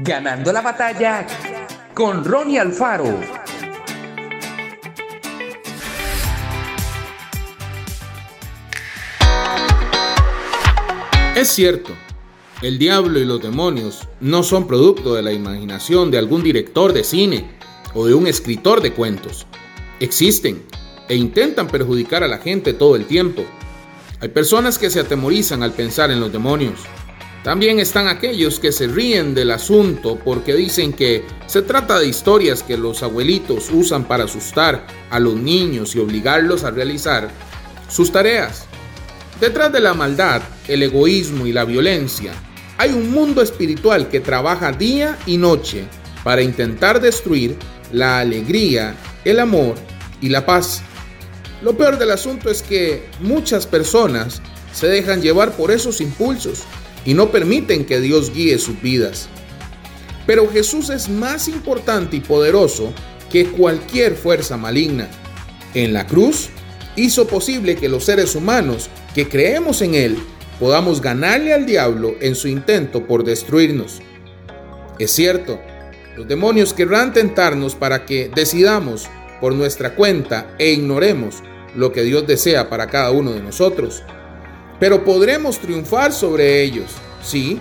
Ganando la batalla con Ronnie Alfaro. Es cierto, el diablo y los demonios no son producto de la imaginación de algún director de cine o de un escritor de cuentos. Existen e intentan perjudicar a la gente todo el tiempo. Hay personas que se atemorizan al pensar en los demonios. También están aquellos que se ríen del asunto porque dicen que se trata de historias que los abuelitos usan para asustar a los niños y obligarlos a realizar sus tareas. Detrás de la maldad, el egoísmo y la violencia, hay un mundo espiritual que trabaja día y noche para intentar destruir la alegría, el amor y la paz. Lo peor del asunto es que muchas personas se dejan llevar por esos impulsos y no permiten que Dios guíe sus vidas. Pero Jesús es más importante y poderoso que cualquier fuerza maligna. En la cruz hizo posible que los seres humanos que creemos en Él podamos ganarle al diablo en su intento por destruirnos. Es cierto, los demonios querrán tentarnos para que decidamos por nuestra cuenta e ignoremos lo que Dios desea para cada uno de nosotros. Pero podremos triunfar sobre ellos, ¿sí?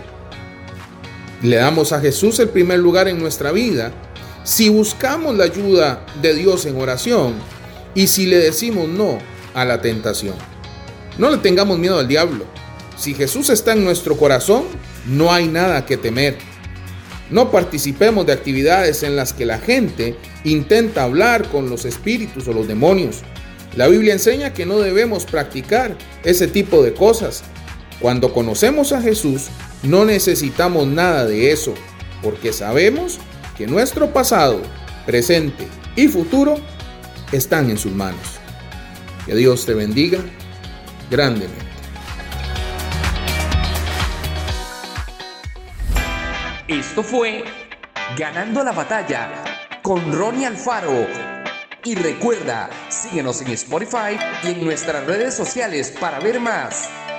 Le damos a Jesús el primer lugar en nuestra vida, si buscamos la ayuda de Dios en oración y si le decimos no a la tentación. No le tengamos miedo al diablo. Si Jesús está en nuestro corazón, no hay nada que temer. No participemos de actividades en las que la gente intenta hablar con los espíritus o los demonios. La Biblia enseña que no debemos practicar ese tipo de cosas. Cuando conocemos a Jesús, no necesitamos nada de eso, porque sabemos que nuestro pasado, presente y futuro están en sus manos. Que Dios te bendiga grandemente. Esto fue Ganando la batalla con Ronnie Alfaro. Y recuerda, síguenos en Spotify y en nuestras redes sociales para ver más.